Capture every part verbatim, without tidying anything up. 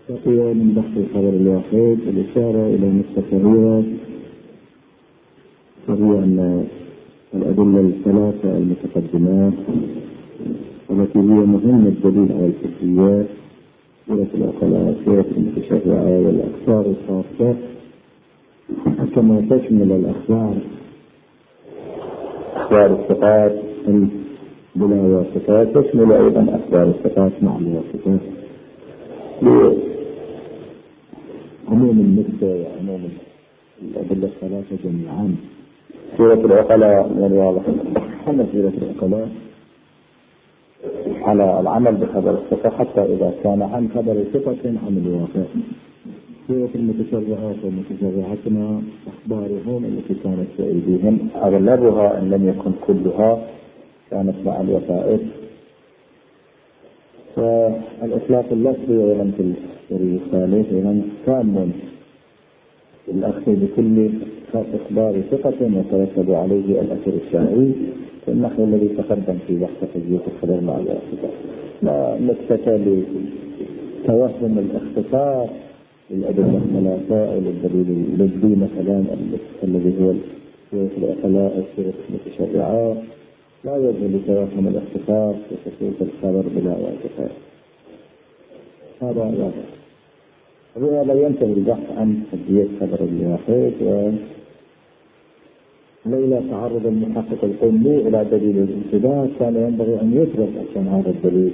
بقي من بحث الخبر الواحد الإشارة إلى نقطة صغيرة، وهي أن الأدلة الثلاثة المتقدمات التي هي مهمة الدليل على الحجيات سورة العقلاء، سورة المتشرعة، والأخبار الخاصة، كما تشمل الأخبار أخبار الصفات بلا واسطات، تشمل أيضا أخبار الصفات مع الواسطات لعموم النسبة وعموم الأدلة الثلاثة جميعا. سورة العقلاء من الواضح أن سورة العقلاء على العمل بخبر الثقة حتى إذا كان عن خبر ثقة عن الواقع. سورة المتشرعات ومتشرعاتنا أخبارهم التي كانت في أيديهم أغلبها إن لم يكن كلها كانت مع الوثائق، فالإطلاق اللفظي أيضا في الرسالة أيضا تام الأخذ بكل إخبار ثقة وترتب عليه الأثر الشرعي، النحو الذي تقدم في بحث حجية الخبر مع الواسطة. لا نكتفى لتوهم الاختصار للأدلة الثلاثة أو للدليل اللفظي مثلا الذي هو سورة العقلاء أو سورة المتشرعات، لا وجه لتوهم الاختصار في خصوص الخبر بلا واسطة. هذا واضح. وبهذا ينتهي البحث عن حجية خبر الواحد، ولولا تعرض المحقق القمي إلى دليل الانتباه كان ينبغي أن يترك عشان هذا الدليل،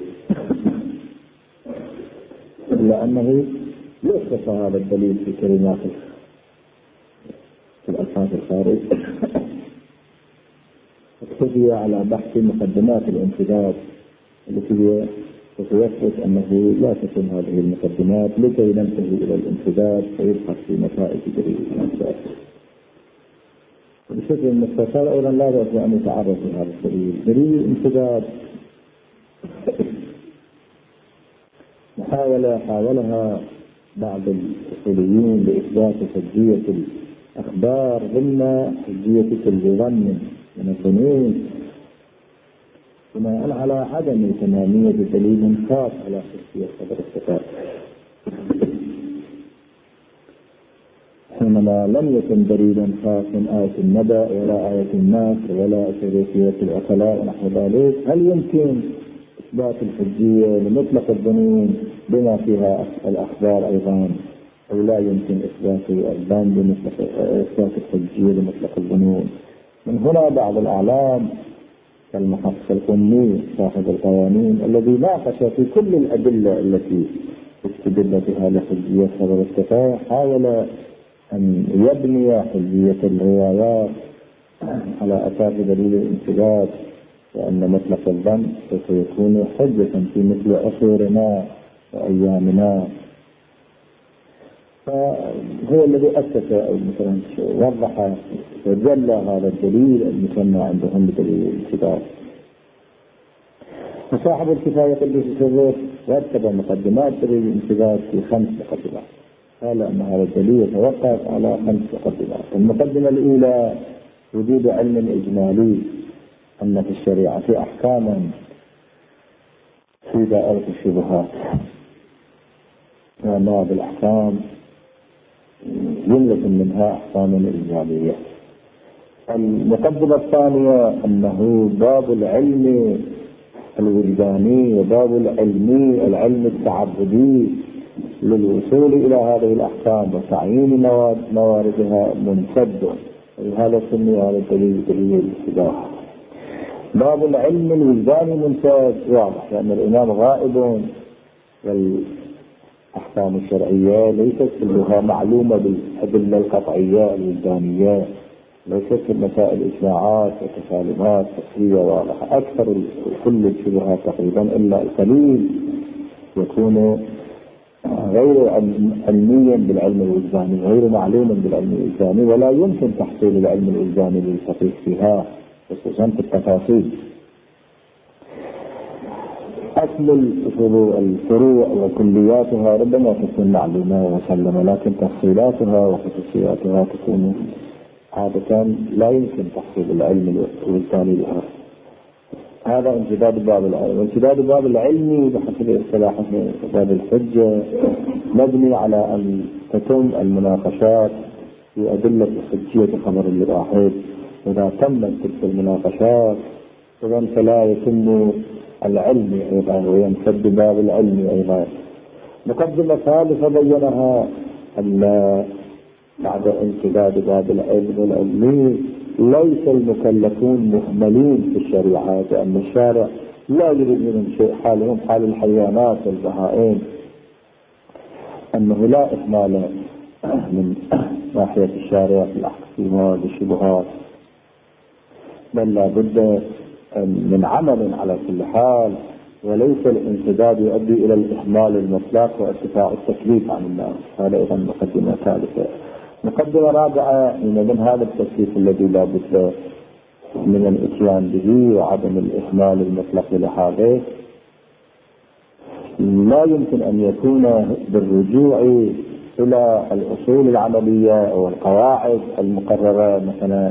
إلا أنه يختص هذا الدليل في كلمات في الألفاظ الخارج، اقتضي على بحث مقدمات الانتداب التي هي تثبت أنه لا تكون هذه المقدمات لكي ننتهي إلى الانتداب فيبحث في نتائج دليل الانتداب. بشكل مختصر أيضا لا بأس أن يتعرض لهذا الدليل. دليل الانتداب محاولة حاولها بعض الأصوليين لإثبات حجية الأخبار ضمن حجية كل ظن من الظنون، بناء على عدم تمامية دليل خاص على حجية خبر الثقات، حينما لم يكن دليلا خاص آية النبأ ولا آية النصر ولا شريكية العقلاء ونحو ذلك. هل يمكن إثبات الحجية لمطلق الظنون بما فيها الأخبار أيضا، أو لا يمكن إثبات الظن بمطلق إثبات الحجية لمطلق الظنون؟ من هنا بعض الأعلام كالمحقق القمي صاحب القوانين الذي ناقش في كل الأدلة التي استدل بها لحجية خبر الثقة حاول أن يبني حجية الروايات على أساس دليل الانتداب، وأن مطلق الظن سوف يكون حجة في مثل عصورنا وأيامنا. فهو الذي أسس أو مثلا وضح وجلى هذا الدليل المسمى عندهم بدليل الانتداب. وصاحب الكفاية قدس السر رتب مقدمات دليل الانتداب في خمس مقدمات، قال أن هذا الدليل يتوقف على خمس مقدمات. المقدمة الأولى وجود علم إجمالي أن في الشريعة في أحكاما في دائرة الشبهات، وأنواع بالأحكام جملة منها أحكام إجمالية. المقدمة الثانية أنه باب العلم الوجداني وباب العلمي العلم التعبدي للوصول إلى هذه الأحكام وتعيين مواردها منسد، وهذا سمي هذا الدليل دليل الانتداب. باب العلم الوجداني منسد واضح، لأن الإمام غائب والأحكام الشرعية ليست كلها معلومة بالأدلة القطعية الوجدانية، ليست المسائل إجماعات وتسالمات تفصيلية واضحة. أكثر كل الشبهات تقريبا إلا القليل يكون غير علميا بالعلم الوجداني، غير معلوما بالعلم الوجداني، ولا يمكن تحصيل العلم الوجداني للفقيه فيها خصوصا في التفاصيل. أصل الفروع وكلياتها ربما تكون معلومة ومسلمة، لكن تفصيلاتها وخصوصياتها تكون عادة لا يمكن تحصيل العلم الوجداني لها. هذا امتداد باب العلم. امتداد باب العلمي بحسب اصطلاح باب الحجة مبني على أن تتم المناقشات في أدلة حجية خبر الواحد. إذا تمت تلك المناقشات إذن فلا يتم العلم أيضا ويمتد باب العلم أيضا. مقدمة ثالثة بينها أن بعد امتداد باب العلم والعلمي ليس المكلفون مهملين في الشريعة، لأن الشارع لا يريد منهم شيء، حالهم حال الحيوانات والبهائم، أنه لا إهمال من ناحية الشارع في الأحكام والشبهات، بل لا بد من عمل على كل حال، وليس الامتداد يؤدي إلى الإهمال المطلق وارتفاع التكليف عن الناس. هذا أيضا مقدمة ثالثة. مقدمة رابعة من هذا التكليف الذي لا بد من الاتيان به وعدم الإهمال المطلق لهذا، لا يمكن أن يكون بالرجوع إلى الأصول العملية أو القواعد المقررة، مثلا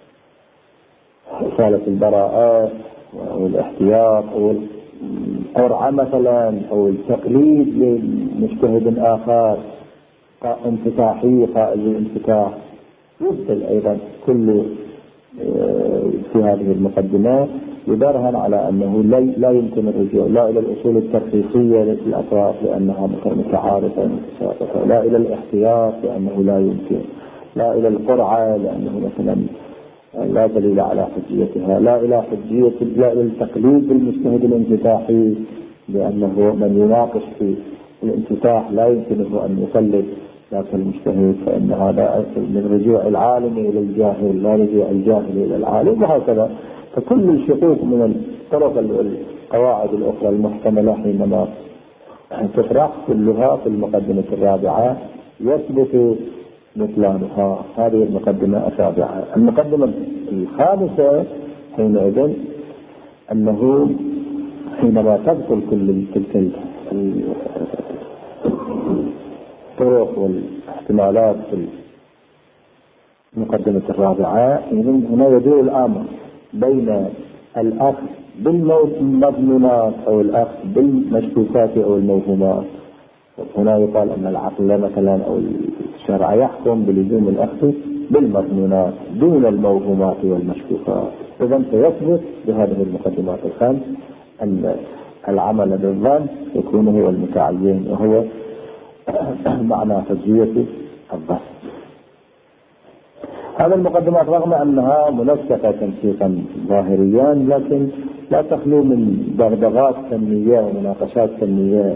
إزالة البراءة أو الاحتياط أو القرعة مثلا أو التقليد لمجتهد آخر انفتاحي قائد الانفتاح، يبطل أيضا كل في هذه المقدمات يبرهن على أنه لا يمكن الرجوع لا إلى الأصول الترخيصية للأطراف لأنها متعارفة متساقطة، لا إلى الاحتياط لأنه لا يمكن، لا إلى القرعة لأنه مثلا لا دليل على حجيتها، لا إلى حجية لا إلى التقليد بالمجتهد الانفتاحي لأنه من يناقش في الانفتاح لا يمكنه أن يقلد ذاك المجتهد، فإن هذا من رجوع العالم إلى الجاهل لا رجوع الجاهل إلى العالم، وهكذا. فكل الشقوق من الطرق القواعد الأخرى المحتملة حينما تطرح كلها في المقدمة الرابعة يثبت بطلانها. هذه المقدمة الرابعة. المقدمة الخامسة حينئذ أنه حينما تبطل كل تلك الطرق والاحتمالات في المقدمة الرابعة، هنا يدور الأمر بين الأخذ بالمضمونات أو الأخذ بالمشكوكات أو الموهومات. هنا يقال أن العقل مثلا أو الشرع يحكم بلزوم الأخذ بالمضمونات دون الموهومات والمشكوكات. إذن سيثبت بهذه المقدمات الخمس أن العمل بالظن يكون هو المتعين وهو معنى حجية الظن. هذه المقدمات رغم أنها منسقة تنسيقا ظاهريا لكن لا تخلو من دغدغات فنية ومناقشات فنية.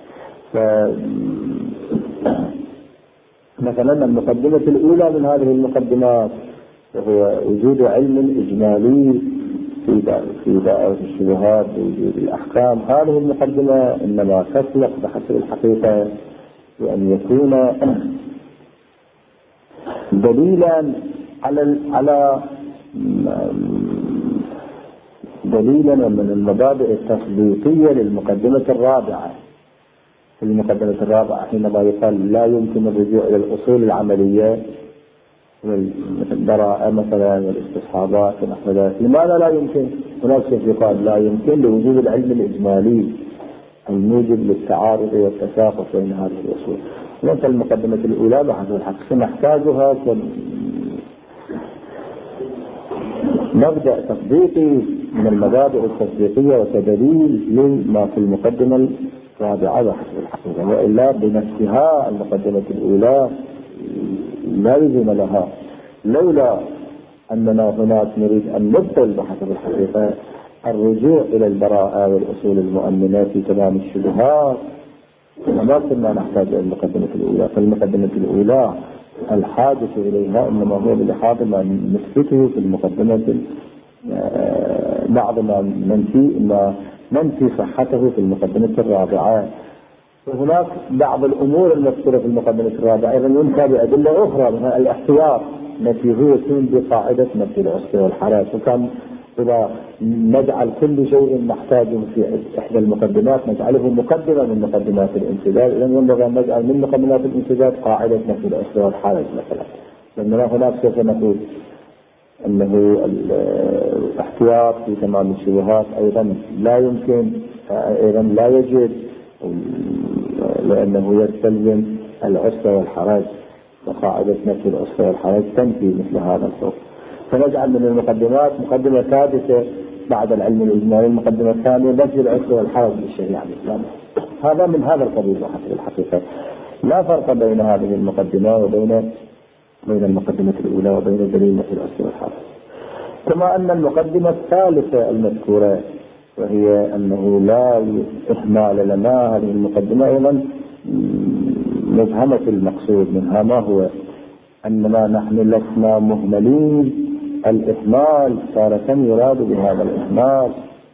مثلا المقدمة الأولى من هذه المقدمات وهو وجود علم إجمالي في دائرة الشبهات ووجود الأحكام. هذه المقدمة إنما تسلق بحسب الحقيقة بأن يكون دليلا على على دليلا من المبادئ التطبيقية للمقدمة الرابعة. في المقدمة الرابعة حينما يقال لا يمكن الرجوع إلى الأصول العملية مثل البراءة مثلا والاستصحابات ونحو ذلك، لماذا لا يمكن؟ هناك شيء يقال لا يمكن لوجود العلم الإجمالي الموجب للتعارض والتساقط بين هذه الأصول. ليس المقدمة الأولى بحث الحق نحتاجها كمبدأ تطبيقي من المبادئ التطبيقية وكدليل لما في المقدمة الرابعة بحث الحقيقة، وإلا بنفسها المقدمة الأولى لا لزم لها. لولا أننا هناك نريد أن نبطل بحسب الحقيقة الرجوع إلى البراءة والأصول المؤمنة في تمام الشبهات ما كنا نحتاج إلى المقدمة الأولى. فالمقدمة الأولى الحاجة إليها إنما هو بلحاظ ما نثبته في المقدمة بعض ما ننفي ما ننفي صحته في المقدمة الرابعة. وهناك بعض الأمور المذكورة في المقدمة الرابعة أيضا ينفى بأدلة أخرى منها الاحتياط التي هو يكون بقاعدة نفي العسر والحرج. وكان إذا نجعل كل شيء نحتاجه في إحدى المقدمات نجعله مقدمة من مقدمات الانسداد، إذن ينبغي أن نجعل من مقدمات الانسداد قاعدة نفي العسر والحرج مثلا. لأننا هناك سوف نقول أنه الاحتياط في تمام الشبهات أيضا لا يمكن، أيضا لا يجب، لأنه يستلزم العسر والحرج، وقاعدة نفي العسر والحرج تنفي مثل هذا الخوف. فنجعل من المقدمات مقدمة ثالثة بعد العلم الإجمالي، المقدمة الثانية نفي العسر والحرج بالشريعة الإسلامية. هذا من هذا القبيل بحسب الحقيقة. لا فرق بين هذه المقدمة وبين بين المقدمة الأولى وبين دليل نفي العسر والحرج. كما أن المقدمة الثالثة المذكورة وهي أنه لا إهمال لنا، هذه المقدمة أيضا مفهمة المقصود منها ما هو أننا نحن لسنا مهملين. الإهمال تارة يراد بهذا الإهمال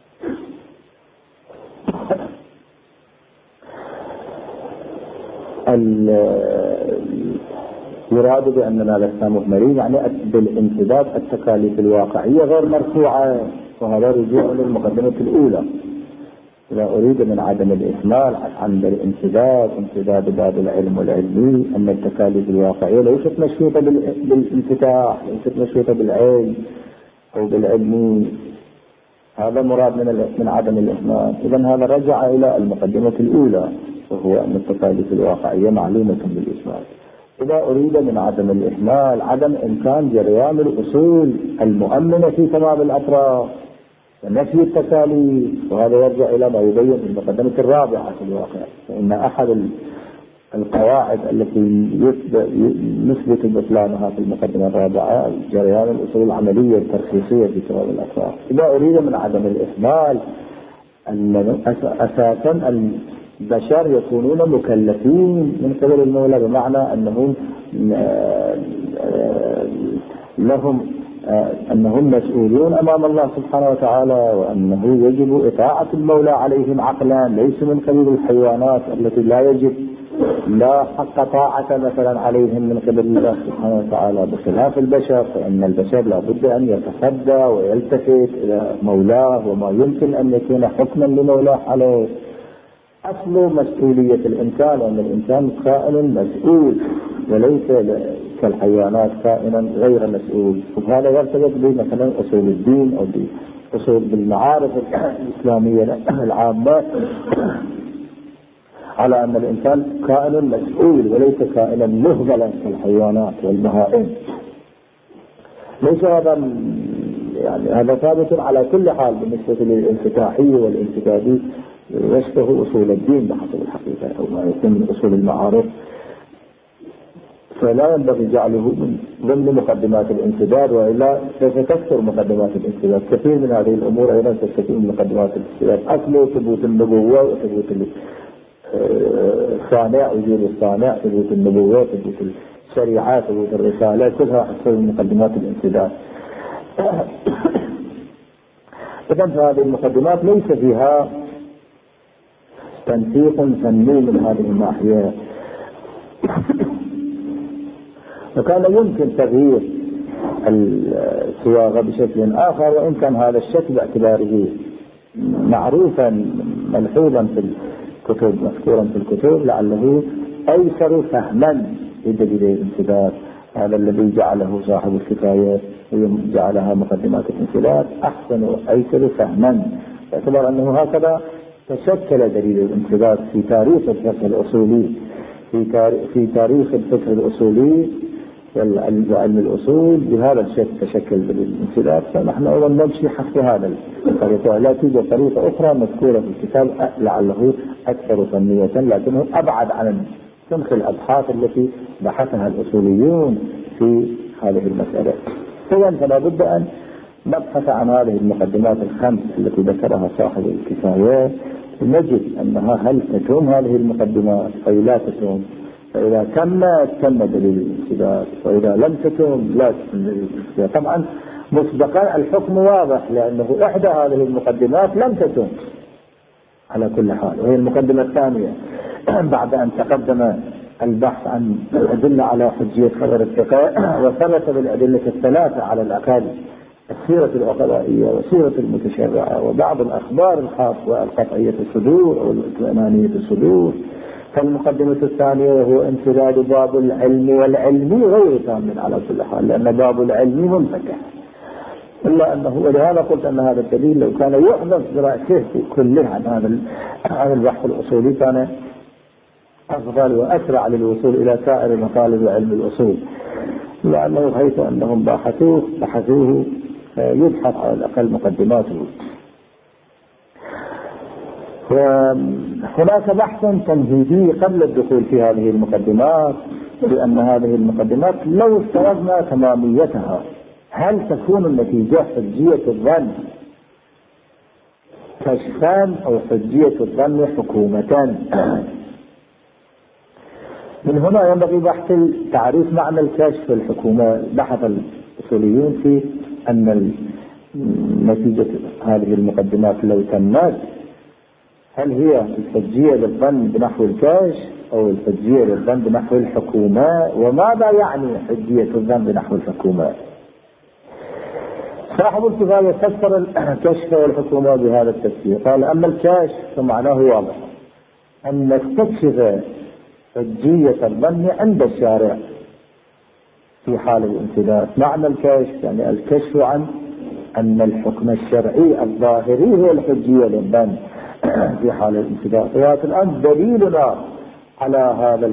يراد بأننا لسنا مهملين، يعني بالانسداد التكاليف الواقعية غير مرفوعة، وهذا رجوع للمقدمة الأولى. إذا أريد من عدم الإهمال عند الانسداد انسداد باب العلم والعلمي، أن التكاليف الواقعية ليست مشروطة بالانفتاح، ليست مشروطة بالعلم أو بالعلمي، هذا مراد من من عدم الإهمال. إذن هذا رجع إلى المقدمة الأولى، وهو أن التكاليف الواقعية معلومة بالإجمال. إذا أريد من عدم الإهمال عدم إمكان جريان الأصول المؤمنة في تمام الأطراف ونفي التكاليف، وهذا يرجع إلى ما يبين في المقدمة الرابعة في الواقع. فإن أحد القواعد التي نثبت بطلانها في المقدمة الرابعة جريان الأصول العملية الترخيصية في تمام الأطراف. إذا أريد من عدم الإهمال أن أساسا البشر يكونون مكلفين من قبل المولى، بمعنى أنهم لهم أنهم مسؤولون أمام الله سبحانه وتعالى، وأنه يجب إطاعة المولى عليهم عقلا، ليس من قبيل الحيوانات التي لا يجب لا حق طاعة مثلا عليهم من قبل الله سبحانه وتعالى، بخلاف البشر. فإن البشر لا بد أن يتصدى ويلتفت إلى مولاه وما يمكن أن يكون حكما لمولاه عليه. أصل مسؤولية الإنسان أن الإنسان كائن مسؤول، وليس كالحيوانات كائنا غير مسؤول. وهذا يرتبط بمثلا أصول الدين أو بأصول بالمعارف الإسلامية العامة على أن الإنسان كائن مسؤول وليس كائنا مهملا كالحيوانات والبهائم. ليس هذا يعني هذا ثابت على كل حال بالنسبة للانفتاحية والانفتاحي، يشبه أصول الدين بحسب الحقيقة أو ما يسمى من أصول المعارف، فلا ينبغي جعله من ضمن مقدمات الانسداد، وإلا سوف تكثر مقدمات الانسداد. كثير من هذه الأمور أيضا تستفيد من مقدمات الانسداد. أصله ثبوت النبوة وثبوت الصانع، وجود الصانع، ثبوت النبوة، ثبوت الشريعة، ثبوت الرسالة، كلها أكثر من مقدمات الانسداد. إذن هذه المقدمات ليس فيها تنسيق فني من هذه الناحية، وكان يمكن تغيير الصياغة بشكل آخر، وإن كان هذا الشكل باعتباره معروفا ملحوظا في الكتب مذكورا في الكتب لعله أيسر فهما لدليل الانسداد. هذا الذي جعله صاحب الكفاية وجعلها مقدمات الانسداد أحسن وأيسر فهما، باعتبار أنه هكذا تشكل دليل الانسداد في تاريخ الفقه الأصولي، في تاريخ, في تاريخ الفقه الأصولي والعلم الأصول بهذا الشكل تشكل دليل الانسداد. فنحن أيضا نمشي حسب هذا الطريقة. لا توجد طريقة أخرى مذكورة في الكتاب لعله أكثر فنية، لكنه أبعد عن سمخ الأبحاث التي بحثها الأصوليون في هذه المسألة. فلا بد أن نبحث عن هذه المقدمات الخمس التي ذكرها صاحب الكفاية، نجد أنها هل تتم هذه المقدمات أو لا تتم. فإذا تمت تم دليل الانسداد، وإذا لم تتم لا تتم دليل الانسداد. طبعا مسبقا الحكم واضح، لأنه إحدى هذه المقدمات لم تتم على كل حال، وهي المقدمة الثانية بعد أن تقدم البحث عن الأدلة على حجية خبر الثقة، وثبت بالأدلة الثلاثة على الأقل السيرة العقلائية وسيرة المتشرعة وبعض الأخبار الخاصة القطعية الصدور أو الإطمئنانية الصدور. فالمقدمة الثانية وهو انسداد باب العلم والعلمي غير تام على كل حال، لأن باب العلم منفتح إلا أنه، ولهذا قلت أن هذا الدليل لو كان يحدث برأسه كله عن هذا عن البحث الأصولي كان أفضل وأسرع للوصول إلى سائر مطالب علم الأصول، لأنه حيث أنهم بحثوه بحثوه يبحث على الأقل مقدماته. وهناك بحث تمهيدي قبل الدخول في هذه المقدمات، لأن هذه المقدمات لو افترضنا تماميتها هل تكون النتيجة حجية الظن كشفان أو حجية الظن حكومة؟ من هنا ينبغي بحث تعريف معنى الكشف الحكومة. بحث الأصوليون في أن نتيجة هذه المقدمات لو تمت هل هي الحجية للظن بنحو الكشف أو الحجية للظن بنحو الحكومة، وماذا يعني حجية الظن بنحو الحكومة؟ صاحب الكفاية فسر الكشف والحكومة بهذا التفسير، قال أما الكشف فمعناه واضح أن نستكشف حجية الظن عند الشارع في حال الامتداد. معنى الكشف يعني الكشف عن أن الحكم الشرعي الظاهري هو الحجية للظن في حال الامتداد. ولكن الآن دليلنا على هذا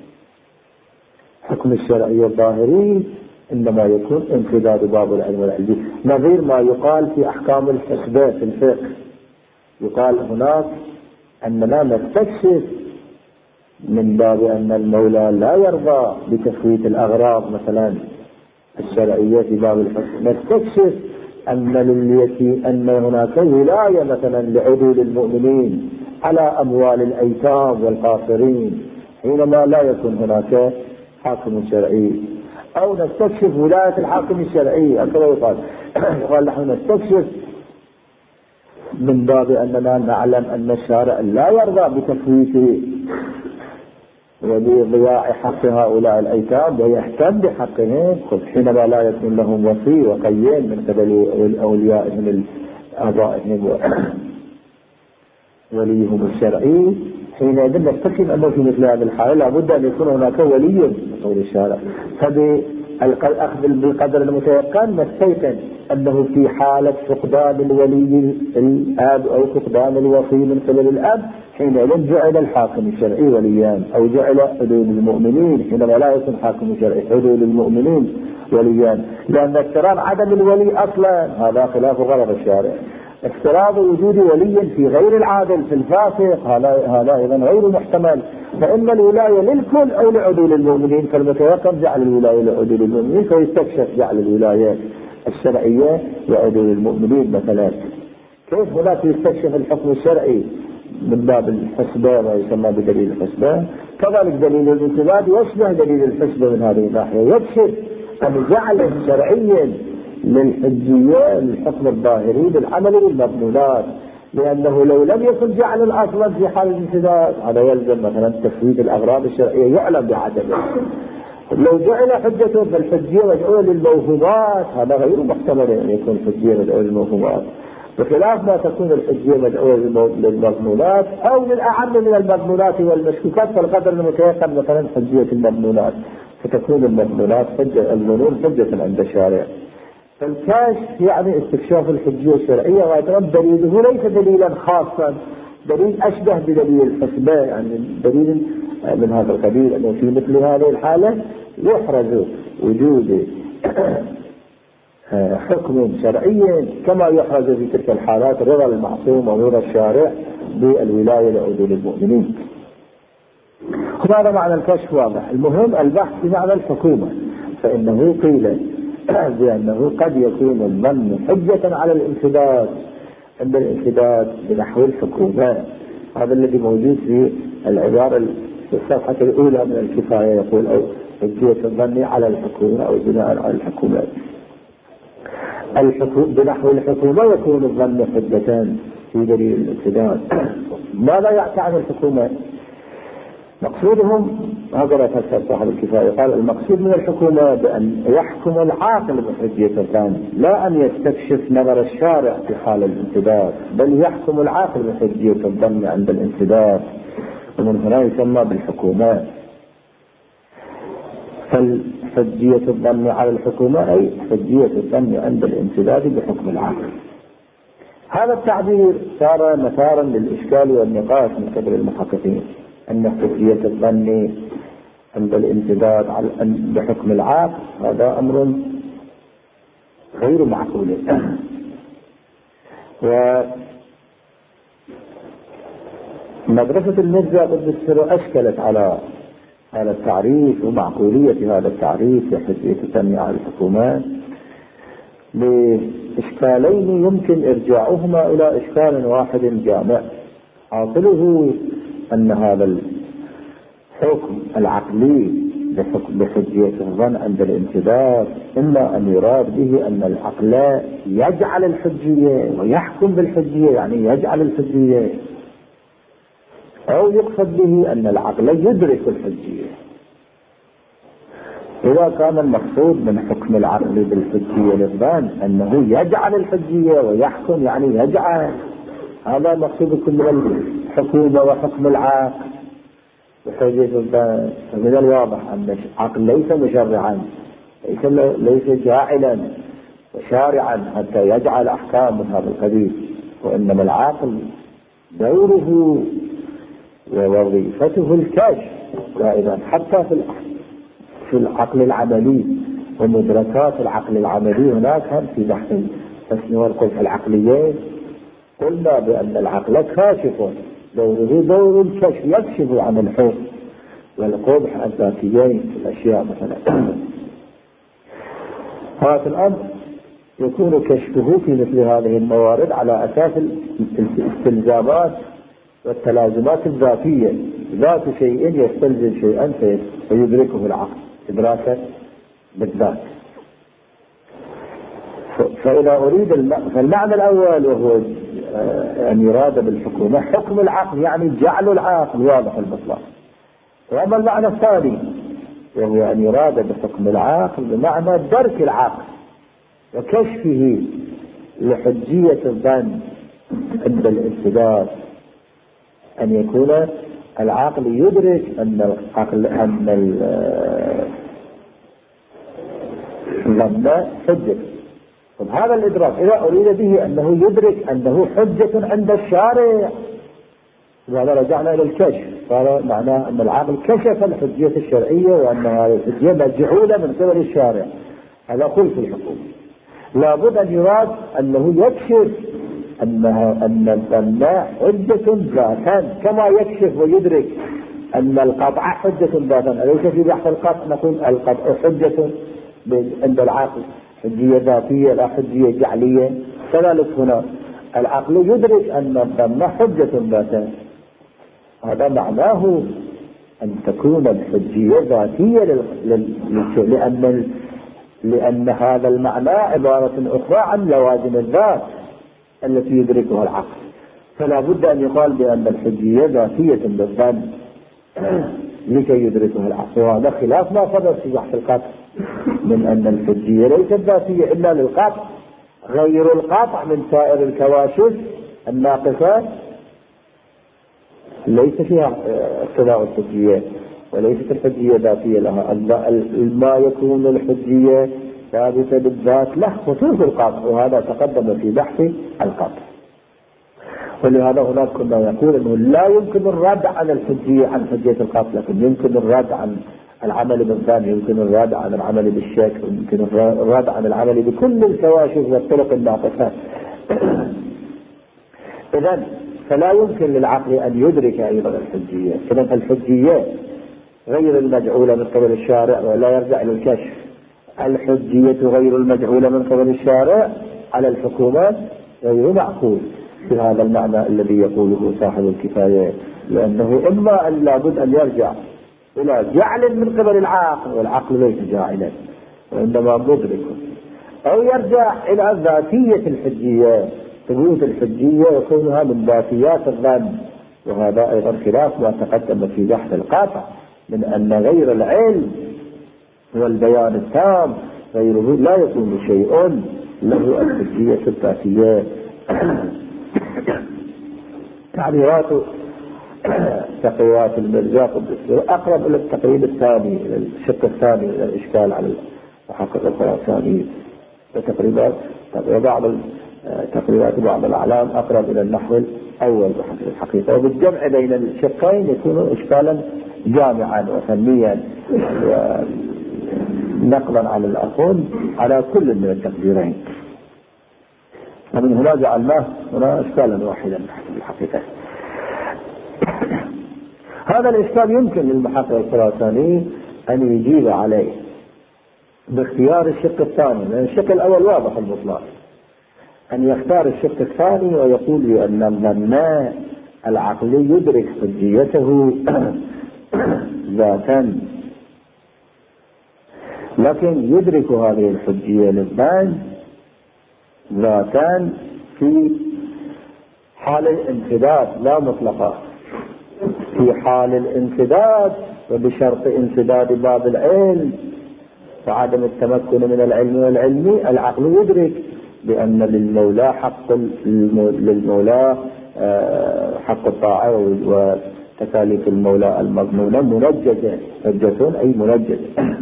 الحكم الشرعي الظاهري إنما يكون امتداد باب العلم والعلم، نظير ما يقال في أحكام الحسبة في الفقه. يقال هناك أننا نستكشف من باب أن المولى لا يرضى بتفويت الأغراض مثلا الشرعية في باب الحكم، نستكشف أن لليتي أن هناك ولاية مثلا لعدول المؤمنين على أموال الأيتام والقاصرين حينما لا يكون هناك حاكم شرعي، أو نستكشف ولاية الحاكم الشرعي هكذا يقال. يقال نحن نستكشف من باب أننا نعلم أن الشارع لا يرضى بتفويت وبضياع حق هؤلاء الأيتام ويهتم بحقهم حينما لا يكون لهم وصي وقيم من قبل أوليائهم آبائهم وليهم الشرعي. حينئذ نستكشف أنه في مثل هذه الحالة لابد أن يكون هناك ولي من قول الشارع، فبالأخذ بالقدر المتيقن نستيقن أنه في حالة فقدان الولي الأب أو فقدان الوصي من قبل الأب حينئذ جعل الحاكم الشرعي وليان، أو جعل حدود المؤمنين حينما لا يكون حاكم شرعي حدود المؤمنين وليان، لأن افتراض عدم الولي أصلا هذا خلاف غرض الشارع. افتراض وجود ولي في غير العادل في الفاسق هذا أيضا غير محتمل، فإن الولاية للكل أو لعدول المؤمنين، فالمتيقن جعل الولاية لعدول المؤمنين، فيستكشف جعل الولاية الشرعية لعدول المؤمنين مثلا. كيف هناك يستكشف الحكم الشرعي من باب الحسبة ما يسمى بدليل الحسبة، كذلك دليل الانتداب يشبه دليل الحسبة من هذه الناحية، يكشف أن جعل شرعيا للحجية للحكم الظاهري بالعمل بالمضمونات، لأنه لو لم يكن جعل الأصل في حال الانتداب هذا يلزم مثلا تفويت الأغراض الشرعية يعلم بعدمه. لو جعل حجته بالحجية مدعوة للموهومات هذا غير محتمل أن يكون حجية مدعوة للموهومات، بخلاف ما تكون الحجية مدعوة للمضمونات أو للأعم من المضمونات والمشكوكات، فالقدر المتيقن مثلا حجية المضمونات، فتكون المضمونات حجة الظنون حجة عند الشارع. فالكشف يعني استكشاف الحجية الشرعية، وأيضا دليله ليس دليلا خاصا، دليل أشبه بدليل الحسبة، يعني دليل من هذا القبيل أنه في مثل هذه الحالة يحرز وجود حكم شرعي كما يحرز في تلك الحالات رضا المعصوم ورضا الشارع بالولاية لعدول المؤمنين. هذا معنى الكشف واضح. المهم البحث في معنى الحكومة، فإنه قيل بأنه قد يكون الظن حجة على الانفداد عند الانفداد بنحو الحكومة. هذا الذي موجود في العبارة في الصفحة الأولى من الكفاية، يقول أو حجية الظن على الحكومة أو بناء على الحكومة. الحكومة بنحو الحكومة يكون الظن حجة في دليل الانفداد. ماذا يعني عن الحكومة؟ مقصودهم هذا تفسير صاحب الكفاية، قال المقصود من الحكومة بأن يحكم العاقل بحجية الظن، لا أن يستكشف نظر الشارع في حال الانفداد، بل يحكم العاقل بحجية الظن عند الانفداد، ومن هنا يسمى بالحكومة. فالحجية الظن على الحكومة أي حجية الظن عند الانسداد بحكم العقل. هذا التعبير صار مثارا للإشكال والنقاش من قبل المحققين، أن حجية الظن عند الانسداد بحكم العقل هذا أمر غير معقول. ومدرسة المرجع قد أشكلت على هذا التعريف ومعقولية هذا التعريف لحجية الظن على الحكومات بإشكالين يمكن إرجاعهما إلى إشكال واحد جامع. حاصله أن هذا الحكم العقلي بحجية الظن عند الانتداب إما أن يراد به أن العقل يجعل الحجية ويحكم بالحجية، يعني يجعل الحجية، أو يقصد به أن العقل يدرك الحجية. إذا كان المقصود من حكم العقل بالحجية للظن أنه يجعل الحجية ويحكم، يعني يجعل، هذا مقصود كل الحكومة وحكم العقل بحجية الظن. فمن الواضح أن العقل ليس مشرعا، ليس, ليس جاعلا وشارعا حتى يجعل أحكام من هذا القبيل، وإنما العقل دوره ووظيفته الكشف دائما حتى في في العقل العملي ومدركات العقل العملي. هناك هم في بحث الحسن والقبح العقليين قلنا بأن العقل كاشف، دوره دور الكشف، يكشف عن الحسن والقبح الذاتيين في الأشياء مثلا. هذا الأمر يكون كشفه في مثل هذه الموارد على أساس الاستلزامات والتلازمات الذاتية، ذات شيء يستلزم شيئا فيدركه العقل إدراكا بالذات. فإذا أريد الم... فالمعنى الأول وهو أن يراد بالحكومة حكم العقل، يعني جعل العقل واضح البطلان. وأما المعنى الثاني وهو أن يراد بحكم العقل بمعنى درك العقل وكشفه لحجية الظن عند الانسداد، أن يكون العقل يدرك أن العقل أن الظن حجة. هذا الإدراك إذا أريد به أنه يدرك أنه حجة عند الشارع، وهذا رجعنا إلى الكشف، قال معناه أن العقل كشف الحجية الشرعية وأن هذه الحجية مجعولة من قبل الشارع. هذا خلف الحكم. لابد أن يراد أنه يكشف أنها أن الظن حجة ذاتا، كما يكشف ويدرك أن القطع حجة ذاتا. أليس في بحث القطع نقول القطع حجة عند العقل حجية ذاتية لا حجية جعلية؟ كذلك هنا العقل يدرك أن الظن حجة ذاتا. هذا معناه أن تكون الحجية ذاتية لأن لأن هذا المعنى عبارة أخرى عن لوازم الذات التي يدركها العقل. فلا بد أن يقال بأن الحجية ذاتية بالظن لكي يدركها العقل. وهذا خلاف ما صدر في بحث القطع من أن الحجية ليست ذاتية إلا للقطع، غير القطع من سائر الكواشف الناقصة ليس فيها اقتضاء الحجية، وليست الحجية ذاتية لها. ما يكون الحجية ثابتة بالذات له خصوص القطع، وهذا تقدم في بحث القطع. ولهذا هناك كنا يقول أنه لا يمكن الرد عن الحجية عن حجية القطع، لكن يمكن الرد عن العمل بالظن، يمكن الرد عن العمل بالشك، يمكن الرد عن العمل بكل الكواشف والطرق الناقصة. إذن فلا يمكن للعقل أن يدرك أيضا الحجية. إذن الحجية غير المجعولة من قبل الشارع ولا يرجع إلى الكشف. الحجية غير المجعولة من قبل الشارع على الحكومات غير معقول في هذا المعنى الذي يقوله صاحب الكفاية، لأنه إما أن لابد أن يرجع إلى جعل من قبل العقل، والعقل ليس جاعلا وإنما مدرك، أو يرجع إلى ذاتية الحجية، ثبوت الحجية وكونها من ذاتيات الظن. وهذا أيضا خلاف ما تقدم في بحث القاطع من أن غير العلم والبيان التام غيره لا يكون شيء له الحجية الذاتية. تعبيرات تقريرات المرزاق أقرب إلى التقرير الثاني، إلى الشق الثاني، إلى الإشكال على المحقق الخراساني وتقريبات وبعض تقريبات بعض الأعلام أقرب إلى النحو الأول بحسب الحقيقة. وبالجمع بين الشقين يكون إشكالا جامعا وفنيا ونقلا على الأخون على كل من التقديرين، ومن هنا جعلناه هنا إشكالا واحدا بحسب الحقيقة. هذا الإشكال يمكن للمحقق الخراساني أن يجيب عليه باختيار الشق الثاني، لأن الشق الأول واضح المطلق، أن يختار الشق الثاني ويقول بأن الظن العقلي يدرك حجيته ذاتا، لكن يدرك هذه الحجية للظن ذاتا في حال الانسداد لا مطلقا. في حال الانسداد وبشرط انسداد باب العلم وعدم التمكن من العلم والعلمي، العقل يدرك بأن للمولى حق للمولى حق الطاعة وتكاليف المولى المضمونة منجزة، حجة أي منجزة.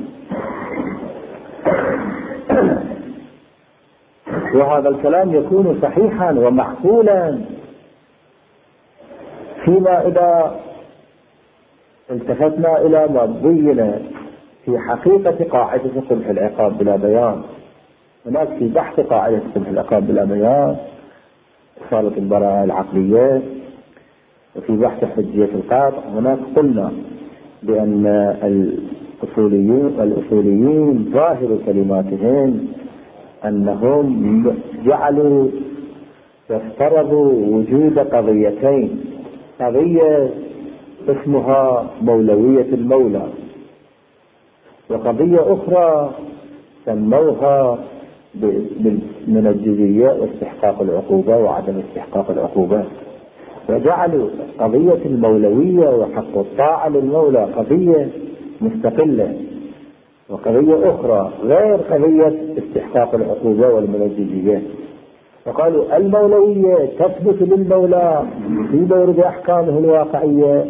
وهذا الكلام يكون صحيحا ومعقولا فيما إذا التفتنا إلى ما بين في حقيقة قاعدة قبح العقاب بلا بيان. هناك في بحث قاعدة قبح العقاب بلا بيان إصالة البراءة العقلية، وفي بحث حجية القاطع هناك قلنا بأن الأصوليين الأصوليين ظاهر كلماتهم أنهم جعلوا وافترضوا وجود قضيتين، قضية اسمها مولوية المولى، وقضية أخرى سموها من الجزية واستحقاق العقوبة وعدم استحقاق العقوبة، وجعلوا قضية المولوية وحق الطاعة للمولى قضية مستقلة، وقضية أخرى غير قضية استحقاق العقوبة والمنجزية. وقالوا المولوية تثبت للمولى في مورد أحكامه الواقعية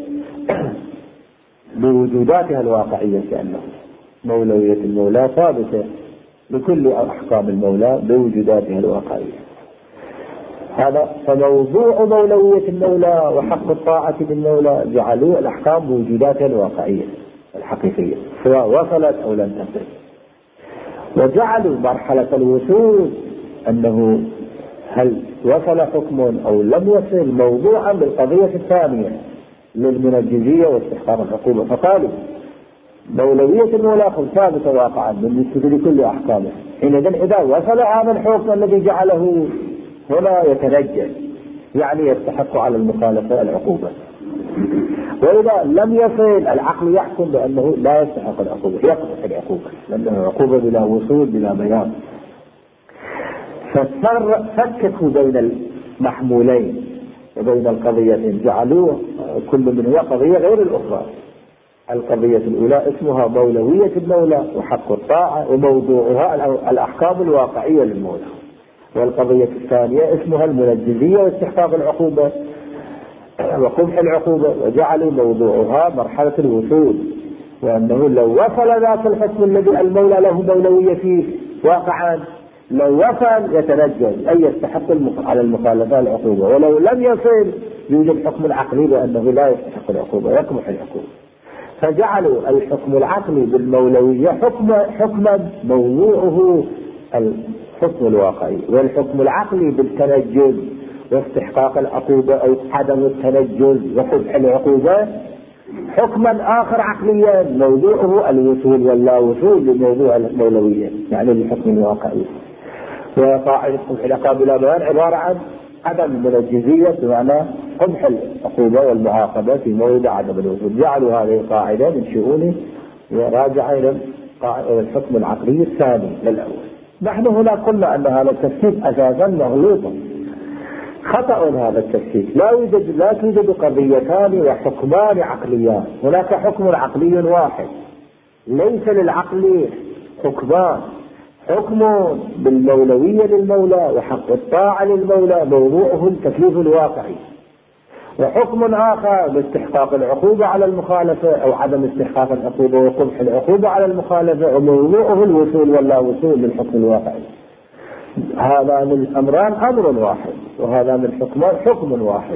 بوجوداتها الواقعية، كأنه مولوية المولى ثابتة لكل أحكام المولى بوجوداتها الواقعية. هذا فموضوع مولوية المولى وحق الطاعة للمولى جعلوا الأحكام بوجوداتها الواقعية الحقيقية سواء وصلت أو لم تصل، وجعلوا مرحلة الوصول أنه هل وصل حكم أو لم يصل موضوعا بالقضية الثانية للمنجزية واستحقاق العقوبة. فقالوا مولوية المولى ثابتة واقعا بالنسبة لكل أحكامه، حينئذ إذا وصل هذا الحكم الذي جعله هنا يتنجز، يعني يستحق على المخالفة العقوبة، وإذا لم يصل العقل يحكم بأنه لا يستحق العقوبة، يقبح العقوبة لأنه عقوبة بلا وصول بلا بيان. ففككوا بين المحمولين وبين القضيتين، جعلوه كل منها قضية غير الأخرى. القضية الأولى اسمها مولوية المولى وحق الطاعة وموضوعها الأحكام الواقعية للمولى، والقضية الثانية اسمها المنجزية واستحقاق العقوبة وقبح العقوبة، وجعلوا موضوعها مرحلة الوصول، وأنه لو وصل ذاك الحكم الذي المولى له مولوية فيه واقعا لو وصل يتنجز أي يستحق على المخالفة العقوبة، ولو لم يصل يوجد حكم عقلي بأنه لا يستحق العقوبة يقبح العقوبة. فجعلوا الحكم العقلي بالمولوية حكم حكما موضوعه الحكم الواقعي، والحكم العقلي بالتنجز واستحقاق العقوبة أو عدم التنجز وقبح العقوبة حكما آخر عقليا موضوعه الوصول واللا وصول لموضوع المولوية، يعني الحكم الواقعي. وقاعدة قبح العقاب بلا بيان عبارة عن عدم المنجزية بمعنى قبح العقوبة والمعاقبة في مورد عدم الوصول. جعلوا هذه القاعدة من شؤونه وراجع إلى الحكم العقلي الثاني للأول. نحن هنا قلنا أن هذا التفكيك أساسا مغلوط خطأ. هذا التفكيك لا يوجد لا توجد قضيتان وحكمان عقليان، هناك حكم عقلي واحد، ليس للعقل حكمان، حكم بالمولوية للمولى وحق الطاعة للمولى موضوعه التكليف الواقعي، وحكم آخر باستحقاق العقوبة على المخالفة أو عدم استحقاق العقوبة وقبح العقوبة على المخالفة، وموضوعه الوصول ولا وصول للحكم الواقعي. هذا من الأمران أمر واحد، وهذا من الحكمان حكم واحد.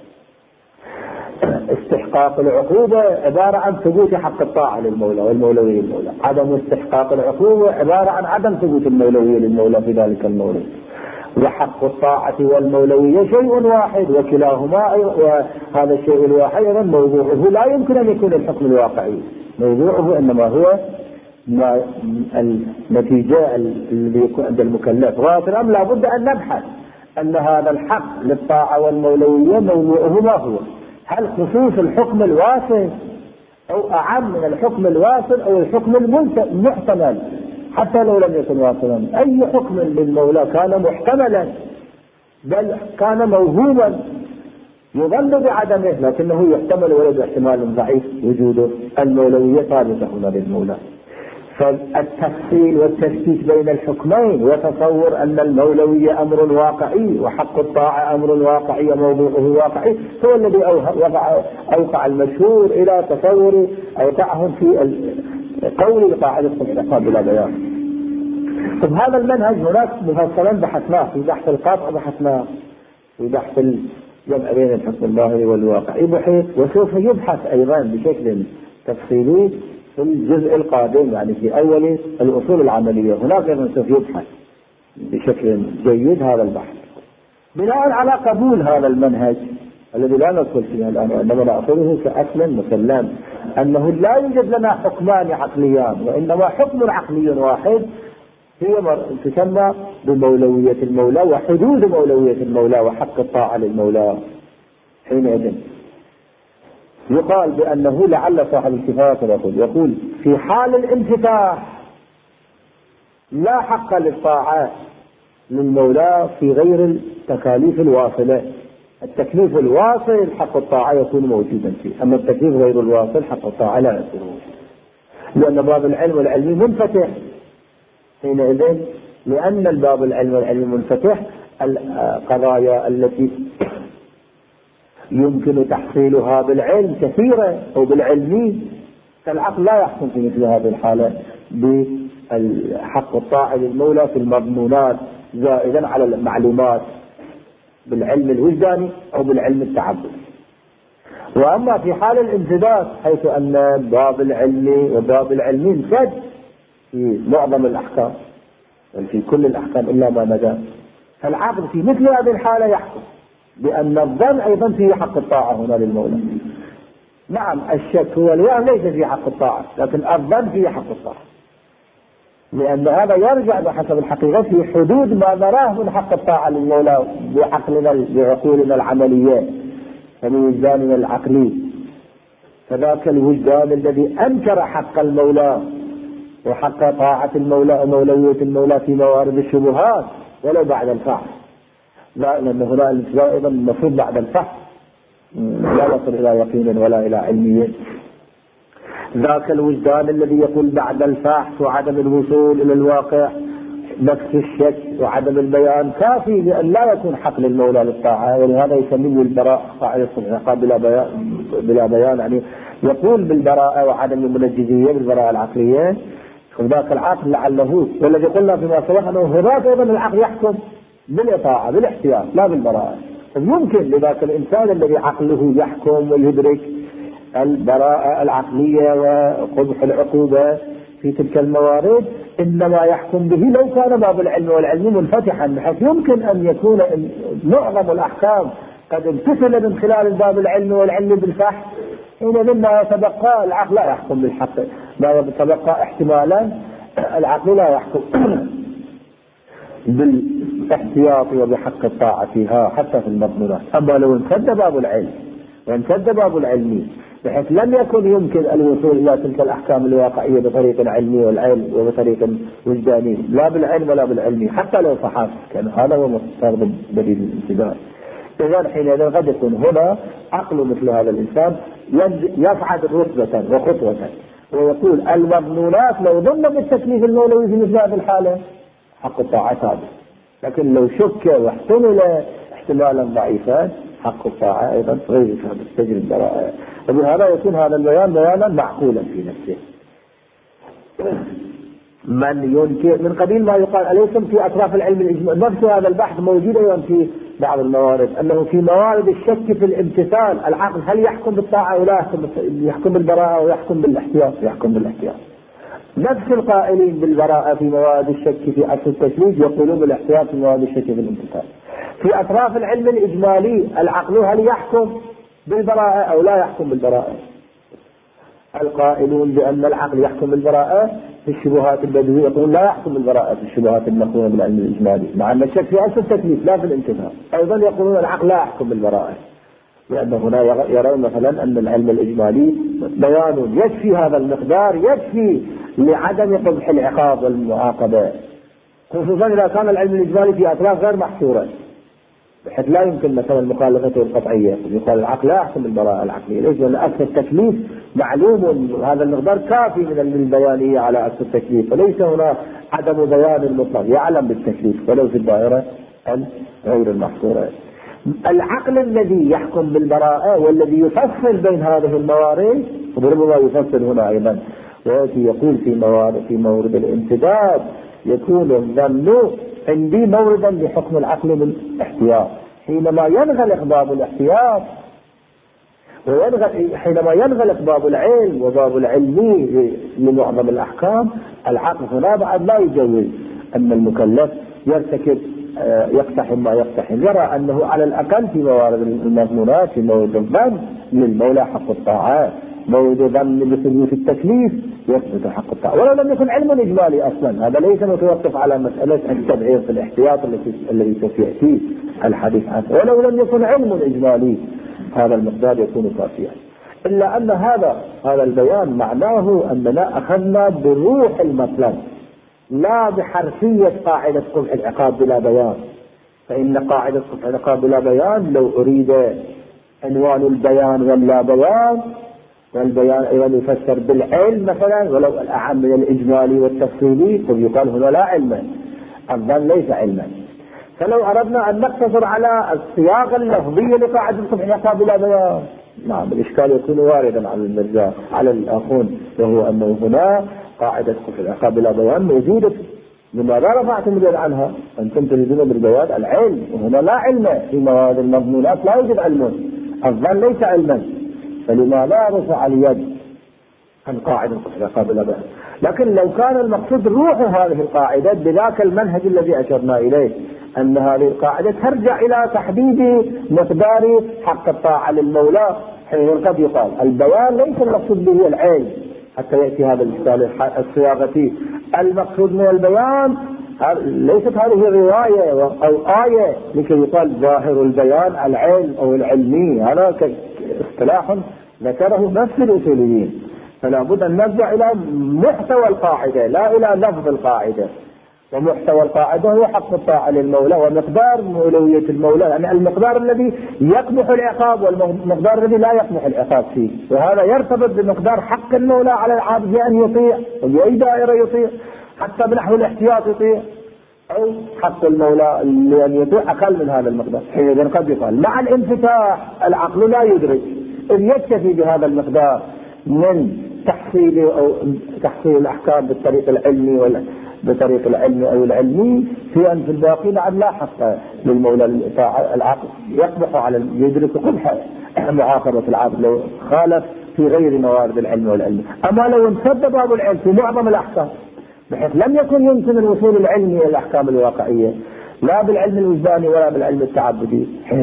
استحقاق العقوبة عبارة عن ثبوت حق الطاعة للمولى والمولوية للمولى، عدم استحقاق العقوبة عبارة عن عدم ثبوت المولوية للمولى في ذلك المولى. وحق الطاعة والمولوية شيء واحد، وكلاهما وهذا الشيء الواحد أيضا موضوعه لا يمكن أن يكون الحكم الواقعي، موضوعه إنما هو ما النتيجة الذي يكون عند المكلف. غاية أم لا بد أن نبحث أن هذا الحق للطاعة والمولوية موضوعه ما هو، هل خصوص الحكم الواصل أو أعم من الحكم الواصل أو الحكم المحتمل حتى لو لم يكن واصلا. أي حكم للمولى كان محتملا بل كان موهوما يظن بعدمه لكنه يحتمل ولد احتمال ضعيف وجوده، المولوية ثابتة هنا للمولى. فالتفصيل والتشتيت بين الحكمين وتصور أن المولوية أمر واقعي وحق الطاعة أمر واقعي وموضوعه واقعي هو الذي أوقع, أوقع المشهور إلى تصور أوقعهم في قول قاعدة العقاب بلا بيان. طب هذا المنهج هناك مفصلا بحثناه في بحث القاطع، بحثناه في بحث الجمع بين الحكم الظاهري والواقعي بحيث، وسوف يبحث أيضا بشكل تفصيلي في الجزء القادم يعني في أول الأصول العملية. هناك أيضا سوف يبحث بشكل جيد هذا البحث بناء على قبول هذا المنهج الذي لا ندخل فيه الآن، وإنما نأخذه كأصل مسلم أنه لا يوجد لنا حكمان عقليان وإنما حكم عقلي واحد هي تسمى بمولوية المولى وحدود مولوية المولى وحق الطاعة للمولى. حينئذ يقال بأنه لعل صاحب الكفاية يقول يقول في حال الانفتاح لا حق للطاعة للمولى في غير التكاليف الواصلة. التكليف الواصل حق الطاعة يكون موجودا فيه، أما التكليف غير الواصل حق الطاعة لا يكون موجودا، لأن باب العلم والعلم منفتح. حينئذ لأن الباب العلم والعلم منفتح القضايا التي يمكن تحصيلها بالعلم كثيرة أو بالعلم، فالعقل لا يحكم في مثل هذه الحالة بحق الطاعة للمولى في المضمونات زائدا على المعلومات بالعلم الوجداني أو بالعلم التعبدي. وأما في حال الامتداد حيث أن باب العلم وباب العلم انفد في معظم الأحكام بل في كل الأحكام إلا ما ندى، فالعقل في مثل هذه الحالة يحكم بأن الظن أيضا فيه حق الطاعة هنا للمولى. نعم الشك هو الوهم ليس في حق الطاعة، لكن الظن فيه حق الطاعة، لأن هذا يرجع بحسب الحقيقة في حدود ما نراه من حق الطاعة للمولى بعقلنا بعقولنا العملية ومن وجداننا العقلي. فذاك الوجدان الذي أنكر حق المولى وحق طاعة المولى ومولوية المولى في موارد الشبهات ولو بعد الفحص، لا لأن هنا الانتباه أيضا المفروض بعد الفحص لا يصل إلى يقين ولا إلى علمية. ذاك الوجدان الذي يقول بعد الفحص وعدم الوصول إلى الواقع نفس الشك وعدم البيان كافي لأن لا يكون حق للمولى للطاعة، ولهذا يسميه البراء قاعدة العقاب بلا بيان بلا بيان يعني يقول بالبراءة وعدم المنجزية بالبراءة العقلية. وذاك العقل لعله والذي قلنا فيما سبق أنه هناك أيضا العقل يحكم بالإطاعة بالاحتياط لا بالبراءة. يمكن لذاك الإنسان الذي عقله يحكم ويدرك البراءة العقلية وقبح العقوبة في تلك الموارد إنما يحكم به لو كان باب العلم والعلم منفتحا بحيث يمكن أن يكون معظم الأحكام قد امتثل من خلال الباب العلم والعلم بالفحص. حينئذ ما يتبقى العقل لا يحكم بالحق، ما يتبقى احتمالا العقل لا يحكم بالاحتياط وبحق الطاعة فيها حتى في المضمونات. أما لو انسد باب العلم وانسد باب العلم بحيث لم يكن يمكن الوصول إلى تلك الأحكام الواقعية بطريق علمي والعلم وبطريق وجداني لا بالعلم ولا بالعلمي حتى لو صحاف كان هذا هو مستخدم بديل الانتداب. إذن حينئذ قد يكون هنا عقل مثل هذا الإنسان يصعد رتبة وخطوة ويقول المضمونات لو ضمن بالتكليف المولوي في مثل هذه الحالة حق الطاعة ثابت، لكن لو شك واحتمل احتمالا ضعيفا حق الطاعة أيضا غير تجري البراءة، وبهذا يكون هذا البيان بيانا معقولا في نفسه. من ينكر من قبيل ما يقال أليس في أطراف العلم الإجمالي، نفس هذا البحث موجود أيضا في بعض الموارد، أنه في موارد الشك في الامتثال العقل هل يحكم بالطاعة أو لا يحكم, يحكم بالبراءة أو يحكم بالاحتياط، يحكم بالاحتياط. نفس القائلين بالبراءة في موارد الشك في أصل التكليف يقولون بالاحتياط في موارد الشك في الامتثال. في أطراف العلم الإجمالي العقل هل يحكم بالبراءة أو لا يحكم بالبراءة؟ القائلون بأن العقل يحكم بالبراءة في الشبهات البدوية يقولون لا يحكم بالبراءة في الشبهات المخونة بالعلم الإجمالي، مع أن الشك في أصل التكليف لا في الامتثال. أيضا يقولون العقل لا يحكم بالبراءة، لأن هنا يرون مثلا أن العلم الإجمالي بيان يكفي هذا المقدار، يكفي لعدم قبح العقاب والمعاقبة، خصوصا إذا كان العلم الإجمالي في أطراف غير محصورة، بحيث لا يمكن مثلا مخالفته القطعية. يقال العقل لا يحكم بالبراءة العقلية، ليش؟ لأن أصل التكليف معلوم، هذا المقدار كافي من البيانية على أصل التكليف، وليس هنا عدم بيان المطلق، يعلم بالتكليف ولو في الدائرة غير المحصورة. العقل الذي يحكم بالبراءة والذي يفصل بين هذه الموارد، وربما يفصل هنا أيضا ويأتي يقول في موارد في مورد الامتداد يكون الظن عندي موردا لحكم العقل بالاحتياط، حينما ينغلق باب الاحتياط وينغلق حينما ينغلق باب العلم وباب العلمي لمعظم الأحكام، العقل هنا بعد لا يجوز أن المكلف يرتكب يقتحم ما يقتحم، يرى أنه على الأقل في موارد المضمونات في مورد الظن للمولى حق الطاعات، مورد ظن بثبوت التكليف يثبت حق الطاعة، ولو لم يكن علم إجمالي أصلا. هذا ليس متوقف على مسألة التبعير في الاحتياط الذي سوف يأتي الحديث عنه، ولو لم يكن علم إجمالي هذا المقدار يكون كافيا. إلا أن هذا هذا البيان معناه أننا أخذنا بروح المطلب لا بحرفية قاعدة قبح العقاب بلا بيان، فإن قاعدة قبح العقاب بلا بيان لو أريد عنوان البيان ولا بيان، والبيان أيضا يفسر بالعلم مثلا ولو الأعم من الإجمالي والتفصيلي، قد يقال هنا لا علما، الظن ليس علما. فلو أردنا أن نقتصر على الصياغة اللفظية لقاعدة قبح العقاب بلا بيان، نعم الإشكال يكون واردا على المرجع على الآخون، وهو أنه هنا قاعدة قبح العقاب بلا بيان موجودة، لماذا رفعتم اليد عنها؟ أنتم تريدون بالبيان العلم، وهنا لا علم في مواد المضمونات، لا يوجد علم، الظن ليس علما، فلما لا رفع اليد عن قاعدة قبح العقاب بلا بيان. لكن لو كان المقصود روح هذه القاعدة بذاك المنهج الذي أشرنا إليه، أن هذه القاعدة ترجع إلى تحديد مقدار حق الطاعة للمولى، حين قد يقال البيان ليس المقصود به العلم، حتى يأتي هذا الإشكال الصياغتي. المقصود من البيان ليست هذه رواية أو آية لكي يقال ظاهر البيان العلم أو العلمي، هذا اصطلاح ذكره نفس الأصوليين. فلا بد أن نرجع إلى محتوى القاعدة لا إلى لفظ القاعدة، ومحتوى القاعدة هو حق الطاعة للمولى ومقدار أولوية المولى، يعني المقدار الذي يقبح العقاب والمقدار الذي لا يقبح العقاب فيه، وهذا يرتبط بمقدار حق المولى على العبد بأن يطيع، وبأي دائرة يطيع، حتى بنحو الاحتياط يطيع، أو حق المولى لأن يطيع أقل من هذا المقدار. حينئذ قد يقال مع الانفتاح العقل لا يدرك إذ يكتفي بهذا المقدار من تحصيل أو تحصيل الأحكام بالطريق العلمي ولا بطريق العلم أو العلمي، في أن في الباقي نعم لا حق للمولى. العقل يقبح على يدرك قبح معاقبة العقل لو خالف في غير موارد العلم والعلم. أما لو انسد باب العلم في معظم الأحكام بحيث لم يكن يمكن الوصول العلمي إلى الأحكام الواقعية لا بالعلم الوجداني ولا بالعلم التعبدي،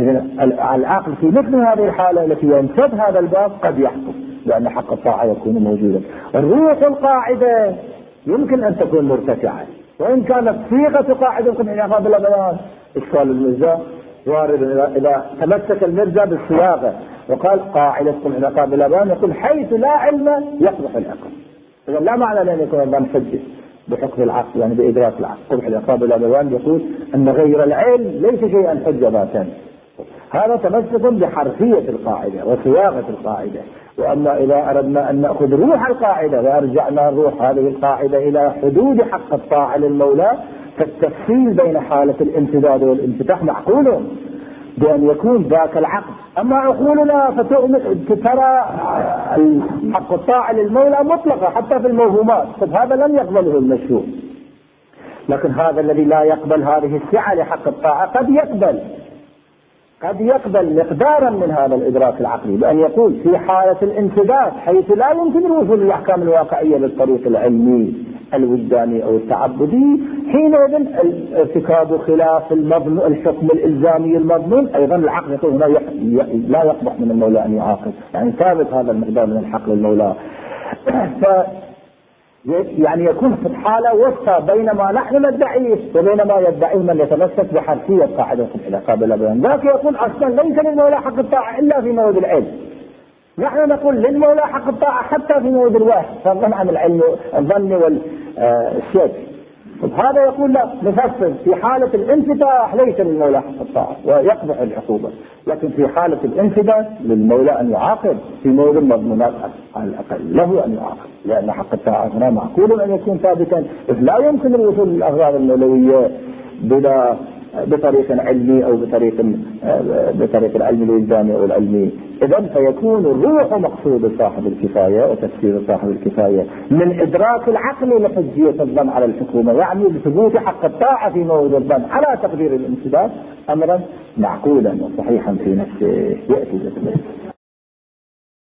العقل في مثل هذه الحالة التي ينسد هذا الباب قد يحكم لأن حق الطاعة يكون موجودا. الروح القاعدة يمكن أن تكون مرتفعة، وإن كانت صيغة قاعدة قبح العقاب بلا بيان إشكال المرجع وارد إذا تمسك المرجع بالصياغة وقال قاعدة قبح العقاب بلا بيان، يقول حيث لا علم يقبح العقاب. إذا لا معنى لأن يكون الظن حجة بحكم العقل يعني بإدراك العقل. قبح العقاب بلا بيان يقول أن غير العلم ليس شيئا حجة ذاتا، هذا تمسك بحرفية القاعدة وصياغة القاعدة. وأما إذا أردنا أن نأخذ روح القاعدة وأرجعنا روح هذه القاعدة إلى حدود حق الطاعة للمولى، فالتفصيل بين حالة الامتداد والانفتاح معقول، بأن يكون ذاك العقد. أما عقولنا فترى حق الطاعة للمولى مطلقة حتى في الموهومات، طب هذا لم يقبله المشروع. لكن هذا الذي لا يقبل هذه السعة لحق الطاعة قد يقبل قد يقبل مقدارا من هذا الإدراك العقلي، بأن يقول في حالة الانسداد حيث لا يمكن الوصول للأحكام الواقعية بالطريق العلمي الوجداني أو التعبدي، حينئذ ارتكاب خلاف المضمون الحكم الإلزامي المضمون أيضا العقل يقول هنا لا يقبح من المولى أن يعاقب، يعني ثابت هذا المقدار من الحق للمولى. ف يعني يكون في حالة وسطى بين ما نحن ندعيه وبين ما يدعيه من يتمسك بحرفية قاعدة العلاقة بلا بيان. ذاك يقول أصلا ليس للمولى حق الطاعة إلا في موعد العلم، نحن نقول للمولى حق الطاعة حتى في موعد الوحي، فضلا عن العلم الظن والشك. هذا يقول لا نفسر في حالة الانفتاح ليس للمولى حق الطاعة ويقبح العقوبة، لكن في حالة الانفتاح للمولى أن يعاقب في موعد المضمونات على الأقل له أن يعاقب، لأن حق الطاعة هنا معقول أن يكون ثابتا، إذ لا يمكن الوصول للأغراض المولوية بلا بطريق علمي أو بطريق بطريق العلم الوجداني أو العلمي. إذن فيكون الروح مقصود صاحب الكفاية وتفسير صاحب الكفاية من إدراك العقل لحجية الظن على الحكومة، يعني بثبوت حق الطاعة في موعد الظن على تقدير الانسداد أمرا معقولا وصحيحا في نفسه يأتي ذلك.